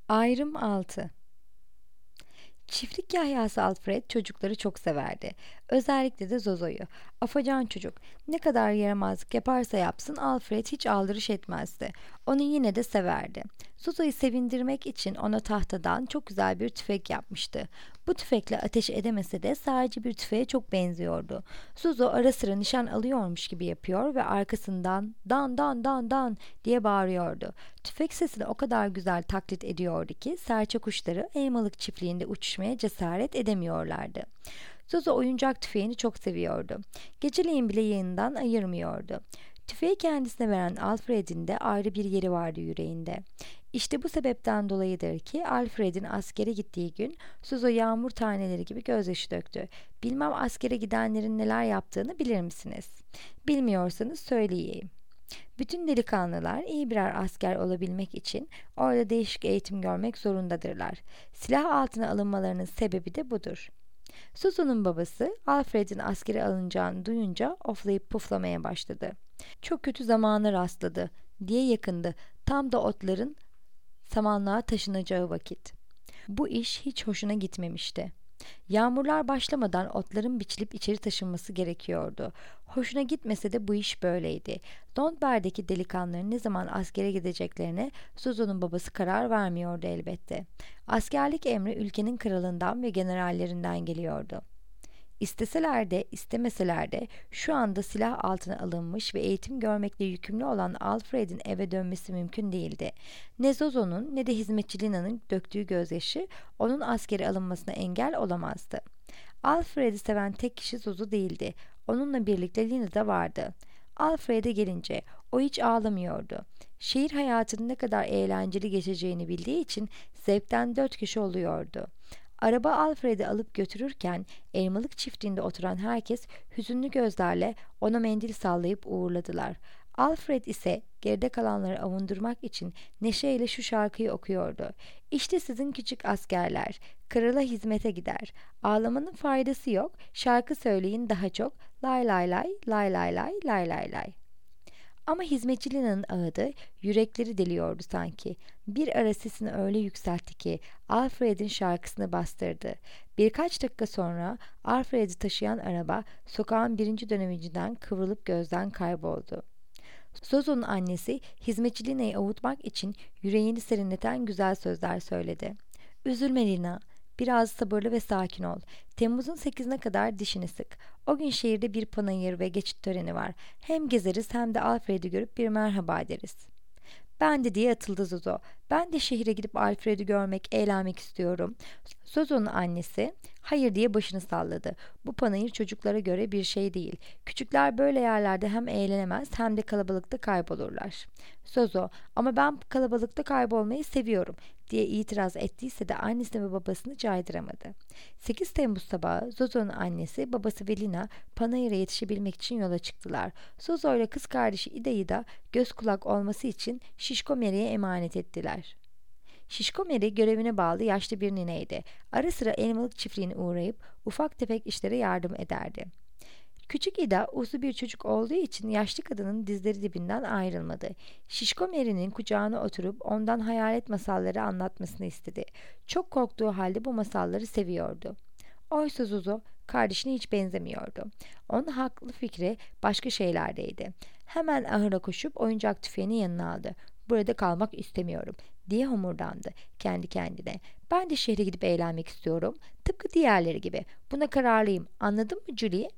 Ayrım 6. Çiftlik yahyası Alfred çocukları çok severdi. Özellikle de Zozo'yu. Afacan çocuk. Ne kadar yaramazlık yaparsa yapsın Alfred hiç aldırış etmezdi. Onu yine de severdi. Zozo'yu sevindirmek için ona tahtadan çok güzel bir tüfek yapmıştı. Bu tüfekle ateş edemese de sadece bir tüfeğe çok benziyordu. Zozo ara sıra nişan alıyormuş gibi yapıyor ve arkasından dan dan dan dan diye bağırıyordu. Tüfek sesini o kadar güzel taklit ediyordu ki serçe kuşları elmalık çiftliğinde uçuşmaya cesaret edemiyorlardı. Zozo oyuncak tüfeğini çok seviyordu. Geceleyin bile yanından ayırmıyordu. Tüfeği kendisine veren Alfred'in de ayrı bir yeri vardı yüreğinde. İşte bu sebepten dolayıdır ki Alfred'in askere gittiği gün Zozo yağmur taneleri gibi gözyaşı döktü. Bilmem askere gidenlerin neler yaptığını bilir misiniz? Bilmiyorsanız söyleyeyim. Bütün delikanlılar iyi birer asker olabilmek için orada değişik eğitim görmek zorundadırlar. Silah altına alınmalarının sebebi de budur. Susan'ın babası Alfred'in askere alınacağını duyunca oflayıp puflamaya başladı. Çok kötü zamana rastladı diye yakındı. Tam da otların samanlığa taşınacağı vakit. Bu iş hiç hoşuna gitmemişti. Yağmurlar başlamadan otların biçilip içeri taşınması gerekiyordu. Hoşuna gitmese de bu iş böyleydi. Londber'deki delikanlıların ne zaman askere gideceklerine Suzo'nun babası karar vermiyordu elbette. Askerlik emri ülkenin kralından ve generallerinden geliyordu. İsteseler de istemeseler de şu anda silah altına alınmış ve eğitim görmekle yükümlü olan Alfred'in eve dönmesi mümkün değildi. Ne Zozo'nun ne de hizmetçi Lina'nın döktüğü gözyaşı onun askere alınmasına engel olamazdı. Alfred'i seven tek kişi Zozo değildi. Onunla birlikte Lina da vardı. Alfred'e gelince o hiç ağlamıyordu. Şehir hayatının ne kadar eğlenceli geçeceğini bildiği için zevkten dört kişi oluyordu. Araba Alfred'i alıp götürürken elmalık çiftliğinde oturan herkes hüzünlü gözlerle ona mendil sallayıp uğurladılar. Alfred ise geride kalanları avundurmak için neşeyle şu şarkıyı okuyordu. İşte sizin küçük askerler, krala hizmete gider. Ağlamanın faydası yok, şarkı söyleyin daha çok. Lay lay lay, lay lay lay, lay lay lay. Ama hizmetçi Lina'nın ağıdı yürekleri deliyordu sanki. Bir ara sesini öyle yükseltti ki Alfred'in şarkısını bastırdı. Birkaç dakika sonra Alfred'i taşıyan araba sokağın birinci dönemecinden kıvrılıp gözden kayboldu. Zozo'nun annesi hizmetçi Lina'yı avutmak için yüreğini serinleten güzel sözler söyledi. Üzülme Lina, biraz sabırlı ve sakin ol. Temmuz'un 8'ine kadar dişini sık. O gün şehirde bir panayır ve geçit töreni var. Hem gezeriz hem de Alfred'i görüp bir merhaba deriz. Ben de diye atıldı Zozo. Ben de şehire gidip Alfred'i görmek, eğlenmek istiyorum. Zozo'nun annesi hayır diye başını salladı. Bu panayır çocuklara göre bir şey değil. Küçükler böyle yerlerde hem eğlenemez hem de kalabalıkta kaybolurlar. Zozo, ama ben kalabalıkta kaybolmayı seviyorum diye itiraz ettiyse de annesini ve babasını caydıramadı. 8 Temmuz sabahı Zozo'nun annesi, babası ve Lina panayıra yetişebilmek için yola çıktılar. Zozo ile kız kardeşi İda'yı da göz kulak olması için Şişko Mary'e emanet ettiler. Şişko Mary görevine bağlı yaşlı bir nineydi. Ara sıra elmalık çiftliğine uğrayıp ufak tefek işlere yardım ederdi. Küçük İda uslu bir çocuk olduğu için yaşlı kadının dizleri dibinden ayrılmadı. Şişko Mary'nin kucağına oturup ondan hayalet masalları anlatmasını istedi. Çok korktuğu halde bu masalları seviyordu. Oysa Zuzu kardeşine hiç benzemiyordu. Onun haklı fikri başka şeylerdeydi. Hemen ahıra koşup oyuncak tüfeğini yanına aldı. Burada kalmak istemiyorum diye homurdandı kendi kendine. Ben de şehre gidip eğlenmek istiyorum. Tıpkı diğerleri gibi. Buna kararlıyım. Anladın mı Julie?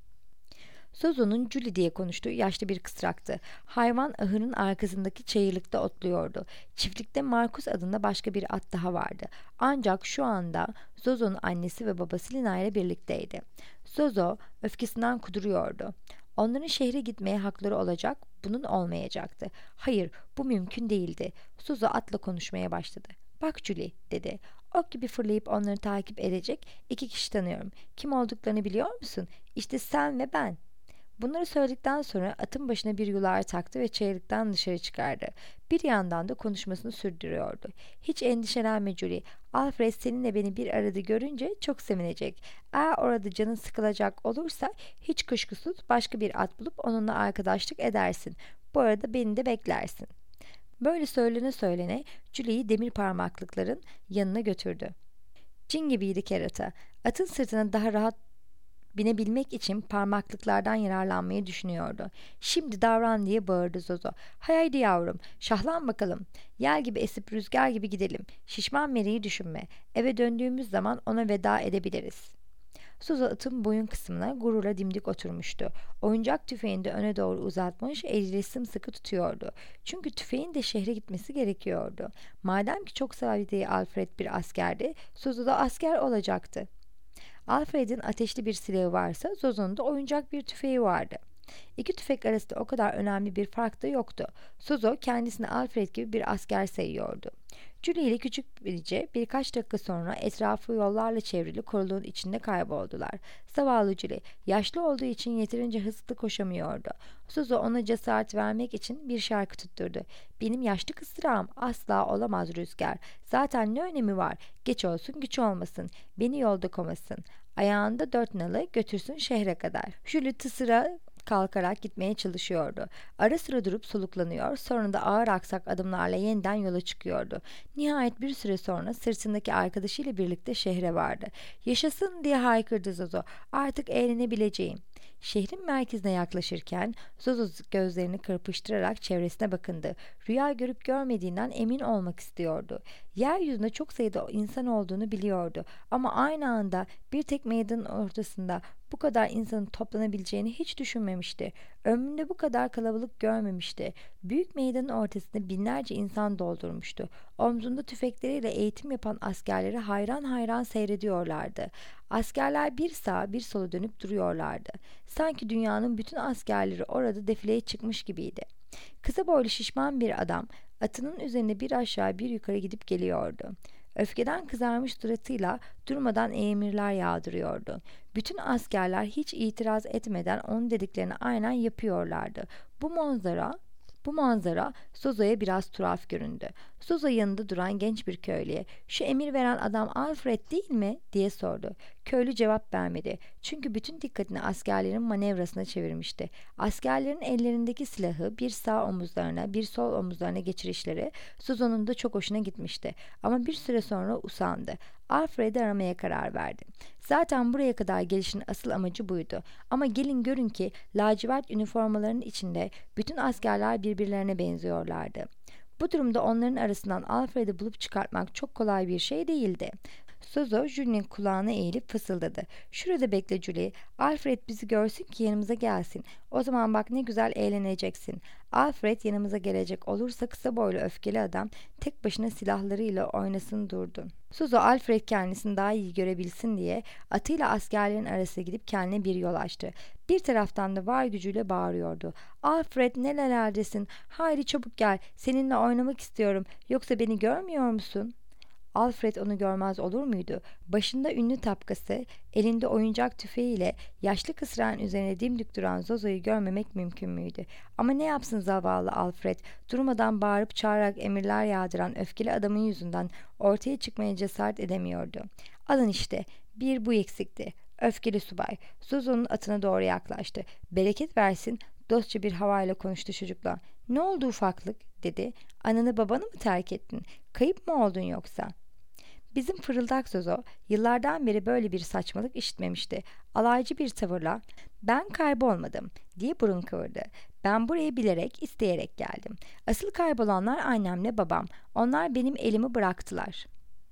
Zozo'nun Julie diye konuştuğu yaşlı bir kısraktı. Hayvan ahırın arkasındaki çayırlıkta otluyordu. Çiftlikte Markus adında başka bir at daha vardı. Ancak şu anda Zozo'nun annesi ve babası Lina ile birlikteydi. Zozo öfkesinden kuduruyordu. Onların şehre gitmeye hakları olacak, bunun olmayacaktı. Hayır, bu mümkün değildi. Zozo atla konuşmaya başladı. Bak Julie, dedi. Ok gibi fırlayıp onları takip edecek iki kişi tanıyorum. Kim olduklarını biliyor musun? İşte sen ve ben. Bunları söyledikten sonra atın başına bir yular taktı ve çayırlıktan dışarı çıkardı. Bir yandan da konuşmasını sürdürüyordu. Hiç endişelenme Julie. Alfred seninle beni bir arada görünce çok sevinecek. Eğer orada canın sıkılacak olursa hiç kuşkusuz başka bir at bulup onunla arkadaşlık edersin. Bu arada beni de beklersin. Böyle söylene söylene Julie'yi demir parmaklıkların yanına götürdü. Cin gibiydi kerata. Atın sırtına daha rahat binebilmek için parmaklıklardan yararlanmayı düşünüyordu. Şimdi davran diye bağırdı Zozo. Haydi yavrum, şahlan bakalım. Yel gibi esip rüzgar gibi gidelim. Şişman Mary'i düşünme. Eve döndüğümüz zaman ona veda edebiliriz. Zozo atın boyun kısmına gururla dimdik oturmuştu. Oyuncak tüfeğini de öne doğru uzatmış, eliyle sımsıkı tutuyordu. Çünkü tüfeğin de şehre gitmesi gerekiyordu. Madem ki çok sevdiği Alfred bir askerdi, Zozo da asker olacaktı. Alfred'in ateşli bir silahı varsa Zozo'nun da oyuncak bir tüfeği vardı. İki tüfek arasında o kadar önemli bir fark da yoktu. Zozo kendisini Alfred gibi bir asker sayıyordu. Julie ile küçük Belice birkaç dakika sonra etrafı yollarla çevrili koruluğun içinde kayboldular. Zavallı Julie, yaşlı olduğu için yeterince hızlı koşamıyordu. Zozo ona cesaret vermek için bir şarkı tutturdu. Benim yaşlı kısırağım asla olamaz Rüzgar. Zaten ne önemi var? Geç olsun güç olmasın. Beni yolda komasın. Ayağında 4 nalı götürsün şehre kadar. Julie tısıra kalkarak gitmeye çalışıyordu. Ara sıra durup soluklanıyor, sonra da ağır aksak adımlarla yeniden yola çıkıyordu. Nihayet bir süre sonra sırtındaki arkadaşıyla birlikte şehre vardı. Yaşasın diye haykırdı Zozo. Artık eğlenebileceğim. Şehrin merkezine yaklaşırken Zozo gözlerini kırpıştırarak çevresine bakındı. Rüya görüp görmediğinden emin olmak istiyordu. Yeryüzünde çok sayıda insan olduğunu biliyordu ama aynı anda bir tek meydanın ortasında bu kadar insanın toplanabileceğini hiç düşünmemişti. Ömründe bu kadar kalabalık görmemişti. Büyük meydanın ortasında binlerce insan doldurmuştu. Omzunda tüfekleriyle eğitim yapan askerleri hayran hayran seyrediyorlardı. Askerler bir sağa bir sola dönüp duruyorlardı. Sanki dünyanın bütün askerleri orada defileye çıkmış gibiydi. Kısa boylu şişman bir adam atının üzerinde bir aşağı bir yukarı gidip geliyordu. Öfkeden kızarmış suratıyla durmadan emirler yağdırıyordu. Bütün askerler hiç itiraz etmeden onun dediklerini aynen yapıyorlardı. Bu manzara Zozo'ya biraz tuhaf göründü. Zozo yanında duran genç bir köylüye "Şu emir veren adam Alfred değil mi?" diye sordu. Köylü cevap vermedi. Çünkü bütün dikkatini askerlerin manevrasına çevirmişti. Askerlerin ellerindeki silahı bir sağ omuzlarına bir sol omuzlarına geçirişleri Zozo'nun da çok hoşuna gitmişti. Ama bir süre sonra usandı. Alfred'i aramaya karar verdi. Zaten buraya kadar gelişin asıl amacı buydu. Ama gelin görün ki lacivert üniformalarının içinde bütün askerler birbirlerine benziyorlardı. Bu durumda onların arasından Alfred'i bulup çıkartmak çok kolay bir şey değildi. Zozo Julie'nin kulağına eğilip fısıldadı. "Şurada bekle Julie. Alfred bizi görsün ki yanımıza gelsin. O zaman bak ne güzel eğleneceksin." Alfred yanımıza gelecek olursa kısa boylu öfkeli adam tek başına silahlarıyla oynasın durdu. Zozo Alfred kendisini daha iyi görebilsin diye atıyla askerlerin arasına gidip kendine bir yol açtı. Bir taraftan da var gücüyle bağırıyordu. "Alfred nerelerdesin? Haydi çabuk gel. Seninle oynamak istiyorum. Yoksa beni görmüyor musun?" Alfred onu görmez olur muydu? Başında ünlü tapkası, elinde oyuncak tüfeğiyle yaşlı kısrağın üzerine dimdik duran Zozo'yu görmemek mümkün müydü? Ama ne yapsın zavallı Alfred? Durmadan bağırıp çağırarak emirler yağdıran öfkeli adamın yüzünden ortaya çıkmaya cesaret edemiyordu. Alın işte, bir bu eksikti. Öfkeli subay, Zozo'nun atına doğru yaklaştı. "Bereket versin." Dostça bir havayla konuştu çocukla. "Ne oldu ufaklık?" dedi. "Ananı babanı mı terk ettin? Kayıp mı oldun yoksa?" Bizim fırıldak Zozo yıllardan beri böyle bir saçmalık işitmemişti. Alaycı bir tavırla "Ben kaybolmadım" diye burun kıvırdı. "Ben buraya bilerek, isteyerek geldim. Asıl kaybolanlar annemle babam. Onlar benim elimi bıraktılar."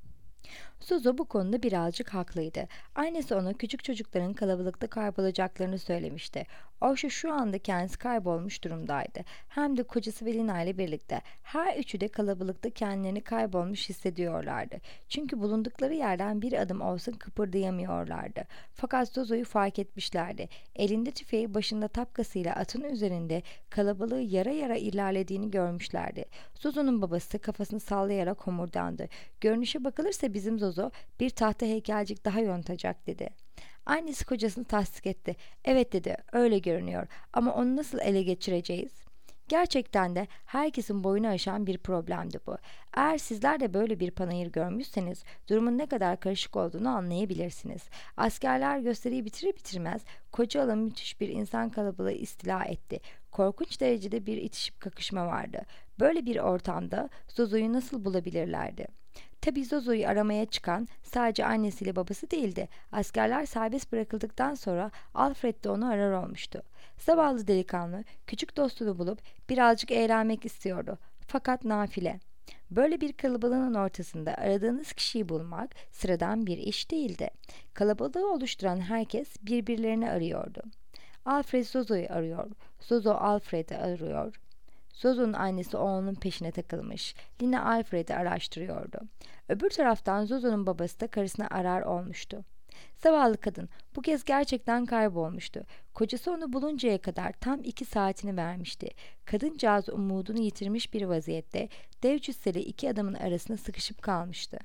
Suzo bu konuda birazcık haklıydı. Annesi ona küçük çocukların kalabalıkta kaybolacaklarını söylemişti. Oysa şu anda kendisi kaybolmuş durumdaydı. Hem de kocası Velina ile birlikte. Her üçü de kalabalıkta kendilerini kaybolmuş hissediyorlardı. Çünkü bulundukları yerden bir adım olsun kıpırdayamıyorlardı. Fakat Zozo'yu fark etmişlerdi. Elinde tüfeği, başında tapkasıyla atın üzerinde kalabalığı yara yara ilerlediğini görmüşlerdi. Zozo'nun babası kafasını sallayarak homurdandı. "Görünüşe bakılırsa bizim Zozo bir tahta heykelcik daha yontacak," dedi. Annesi kocasını tasdik etti. "Evet," dedi, "öyle görünüyor ama onu nasıl ele geçireceğiz?" Gerçekten de herkesin boyunu aşan bir problemdi bu. Eğer sizler de böyle bir panayır görmüşseniz durumun ne kadar karışık olduğunu anlayabilirsiniz. Askerler gösteriyi bitirir bitirmez koca alanı müthiş bir insan kalabalığı istila etti. Korkunç derecede bir itişip kakışma vardı. Böyle bir ortamda Zozo'yu nasıl bulabilirlerdi? Tabii Zozo'yu aramaya çıkan sadece annesiyle babası değildi. Askerler serbest bırakıldıktan sonra Alfred de onu arar olmuştu. Zavallı delikanlı küçük dostunu bulup birazcık eğlenmek istiyordu. Fakat nafile. Böyle bir kalabalığın ortasında aradığınız kişiyi bulmak sıradan bir iş değildi. Kalabalığı oluşturan herkes birbirlerini arıyordu. Alfred Zozo'yu arıyor. Zozo Alfred'i arıyor. Zozo'nun annesi oğlunun peşine takılmış. Lina Alfred'i araştırıyordu. Öbür taraftan Zozo'nun babası da karısını arar olmuştu. Zavallı kadın bu kez gerçekten kaybolmuştu. Kocası onu buluncaya kadar tam 2 saatini vermişti. Kadıncağız umudunu yitirmiş bir vaziyette dev cüsseli 2 adamın arasında sıkışıp kalmıştı.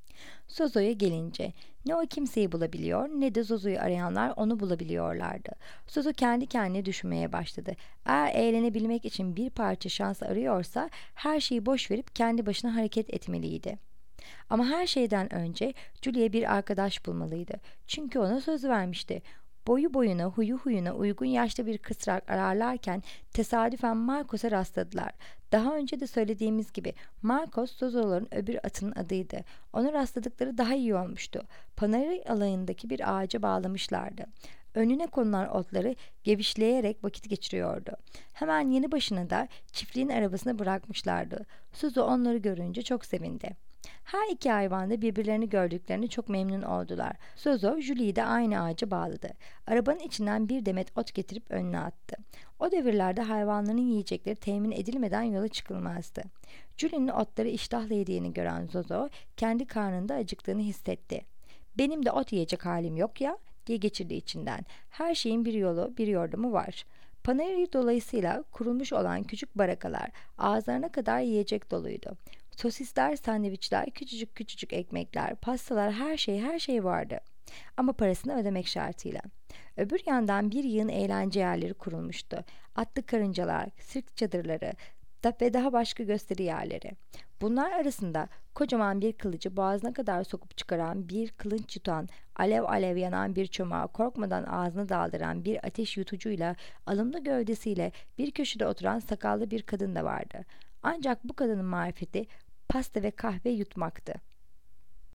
Zozo'ya gelince ne o kimseyi bulabiliyor ne de Zozo'yu arayanlar onu bulabiliyorlardı. Zozo kendi kendine düşünmeye başladı. Eğer eğlenebilmek için bir parça şans arıyorsa her şeyi boş verip kendi başına hareket etmeliydi. Ama her şeyden önce Julia bir arkadaş bulmalıydı. Çünkü ona söz vermişti. Boyu boyuna, huyu huyuna uygun yaşlı bir kız ararlarken tesadüfen Marcos'a rastladılar. Daha önce de söylediğimiz gibi Marcos Zozo'ların öbür atının adıydı. Ona rastladıkları daha iyi olmuştu. Panayır alayındaki bir ağaca bağlamışlardı. Önüne konulan otları gevişleyerek vakit geçiriyordu. Hemen yanı başına da çiftliğin arabasını bırakmışlardı. Suzo onları görünce çok sevindi. Her 2 hayvan da birbirlerini gördüklerini çok memnun oldular. Zozo, Julie'yi de aynı ağaca bağladı. Arabanın içinden bir demet ot getirip önüne attı. O devirlerde hayvanların yiyecekleri temin edilmeden yola çıkılmazdı. Julie'nin otları iştahla yediğini gören Zozo, kendi karnında acıktığını hissetti. "Benim de ot yiyecek halim yok ya," diye geçirdi içinden. "Her şeyin bir yolu, bir yordamı var." Panayır dolayısıyla kurulmuş olan küçük barakalar ağızlarına kadar yiyecek doluydu. Sosisler, sandviçler, küçücük küçücük ekmekler, pastalar, her şey vardı. Ama parasını ödemek şartıyla. Öbür yandan bir yığın eğlence yerleri kurulmuştu. Atlı karıncalar, sirk çadırları ve daha başka gösteri yerleri. Bunlar arasında kocaman bir kılıcı boğazına kadar sokup çıkaran, bir kılınç yutan, alev alev yanan bir çomağı korkmadan ağzına daldıran bir ateş yutucuyla, alımlı gövdesiyle bir köşede oturan sakallı bir kadın da vardı. Ancak bu kadının marifeti pasta ve kahve yutmaktı.